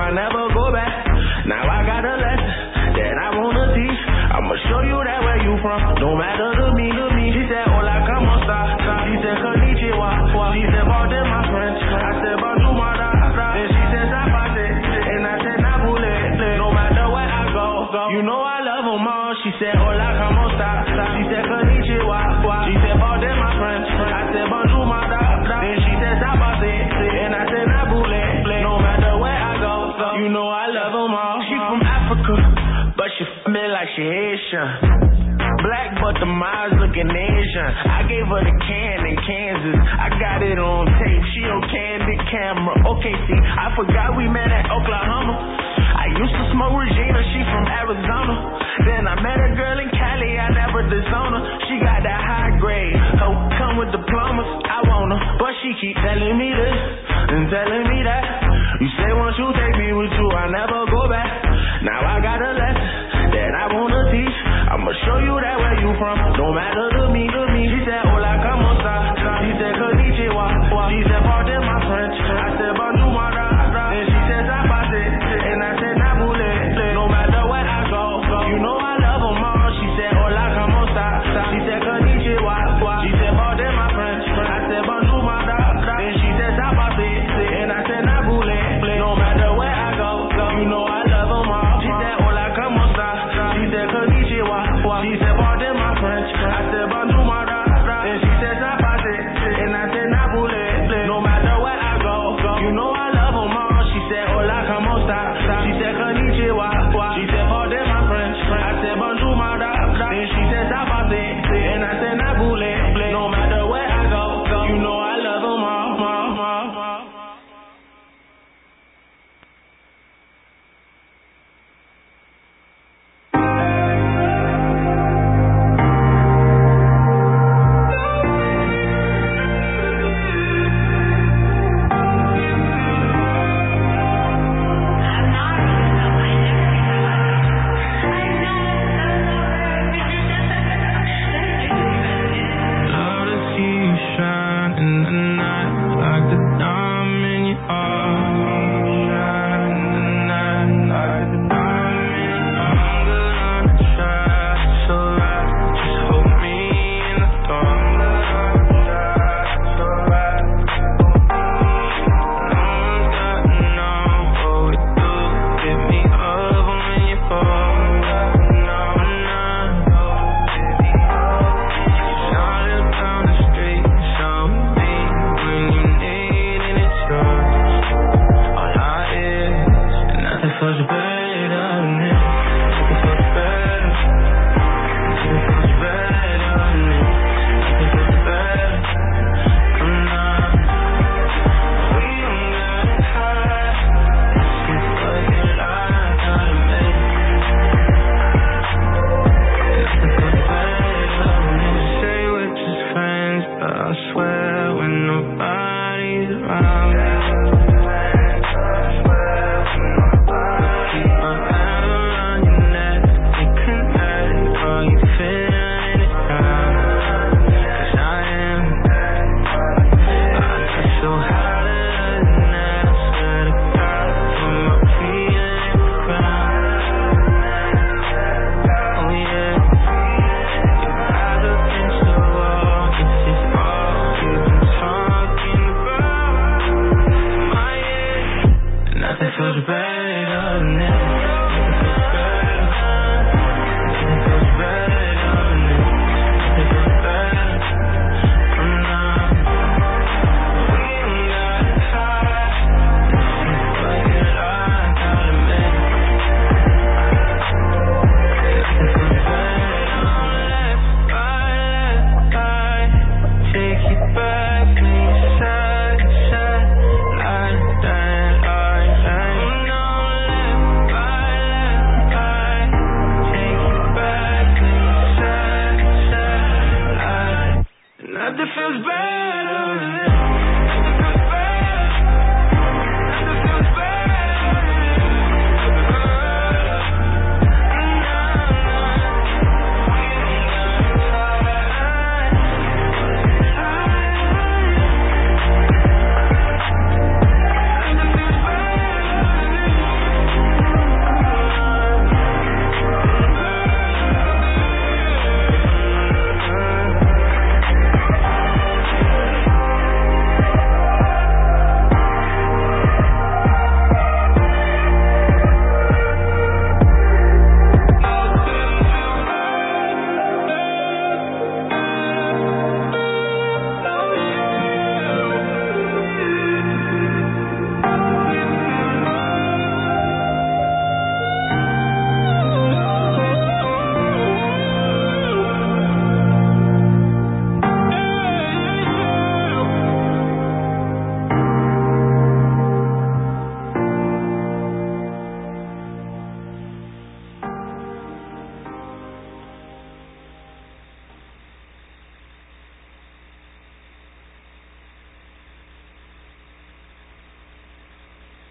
I never go back. Now I got a lesson that I wanna teach. I'ma show you that where you from, no matter to me. She said, hola, como esta? She said, konnichiwa. She said, pardon my French. I said, bonjour, mada. And she said, zapate. And I said, nabule. No matter where I go, you know I love them all. She said, hola, como esta? She said, konnichiwa. She said, pardon my French. I said, bonjour, mada. Then she said, zapate. And I said, nabule. No matter where I go, you know I love them all. She from Africa, but she me like she Haitian. Black but the eyes looking Asian. I gave her the can in Kansas. I got it on tape. She on candid camera. Okay, see, I forgot we met at Oklahoma. I used to smoke Regina. She from Arizona. Then I met a girl in Cali. I never disown her. She got that high grade. Oh, come with diplomas. I want her, but she keep telling me this and telling me that. You say once you take me with you, I never go back. Now I got a lesson that I wanna teach. I'ma show you that where you from, no matter to me. She said, hola, como esta? She said, konnichiwa. She said, pardon my French. I said, bonjour, mada. And she said, zapate. And I said, nabule. No matter where I go, you know I love them all. She said, hola, como esta? She said, konnichiwa. She said, pardon my French. I said, bonjour, mada. And she said, zapate. And I said, nabule. No matter where I go, you know I love them all. She said, hola, como esta? She said, konnichiwa. She said, pardon my French. I said, bonjour, mada. And she said, zapate. And I said, nabule. No matter where I go, you know I love them all. She said, hola, como esta? She said, konnichiwa. She said, pardon my French. I said, bonjour, mada. And she said, zapate. And I said, nabule. No matter where I go, you know I love them all.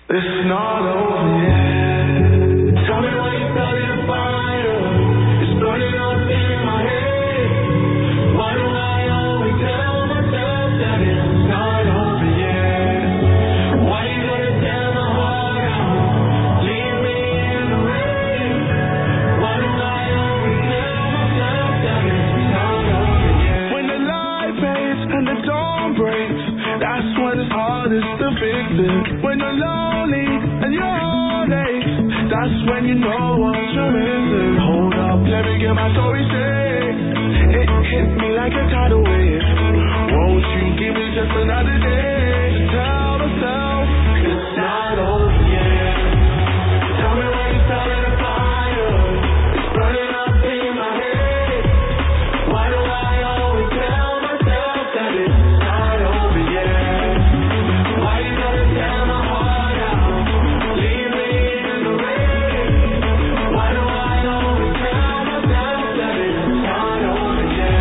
It's not over yet. Tell me why you started a fire. It's burning up in my head. Why do I always tell myself that it's not over yet? Why you gonna tear my heart out? Leave me in the rain. Why do I always tell myself that it's not over yet? When the light fades and the dawn breaks, that's when it's hardest to fix it. When you're lonely and your heart aches, that's when you know what you're missing. Hold up, let me get my story straight. It hit me like a tidal wave. Won't you give me just another day to tell myself it's not over yet? Tell me why you started a fire. It's burning up in my head. Why do I always tell myself that it's not over yet? Why you gotta tear my heart out? Leave me in the rain. Why do I always tell myself that it's not over yet?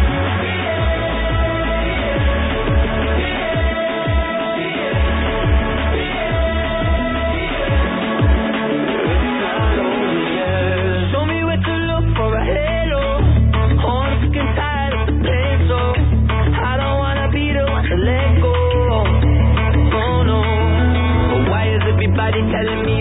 It's not over yet. Show me where to look for a halo. Oh, I'm sick and tired of the pain, so I don't wanna be the one to let go. Oh no, but why is everybody telling me